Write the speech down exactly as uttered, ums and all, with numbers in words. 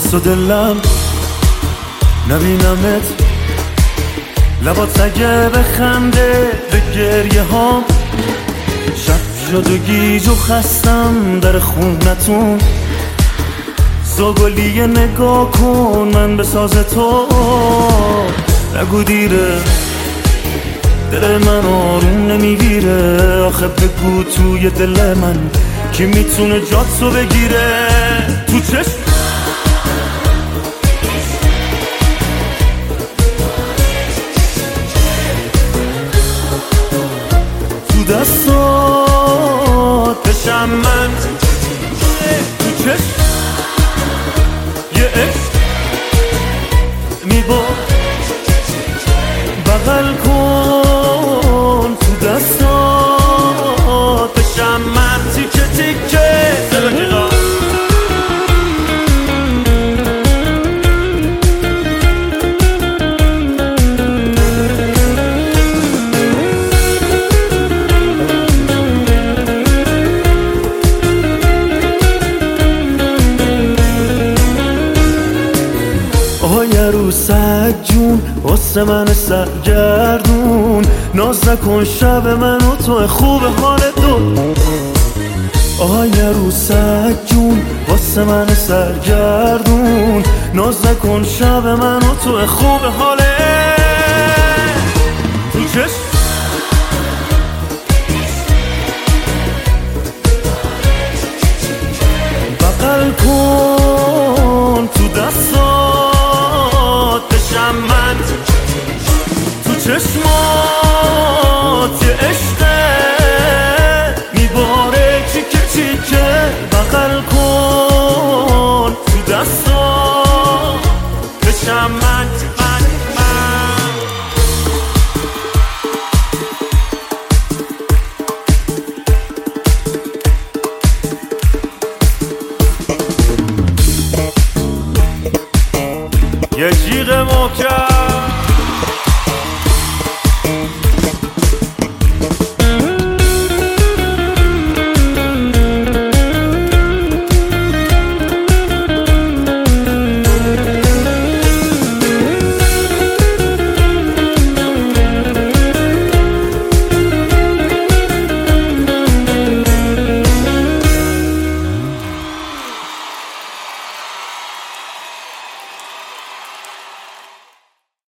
دست و دلم نبینمت، لبات اگه بخنده به گریه هام. شب شد و گیج و خستم در خونتون، زاگلیه نگاه کن من به ساز تو. نگو دیره دل من آروم نمیگیره، آخه بگو توی دل من کی میتونه جاتو بگیره. تو چشم تو دستات بشم من، تو چشم یه عشق میبار بغل کن. تو دستات بشم من تیکه تیکه زلجیغا. آهای عروسک جون واسه من سرگردون، ناز نکن شب من و تو خوب حال دو. آهای عروسک جون واسه من سرگردون، ناز نکن شب من و تو خوب حاله. تو چشم بغل کن، تو دستات بشم من، تو چشمات یه عشقه میباره چیکه چیکه. بغل کن تو دستات بشم من، من من یه جیغ محکم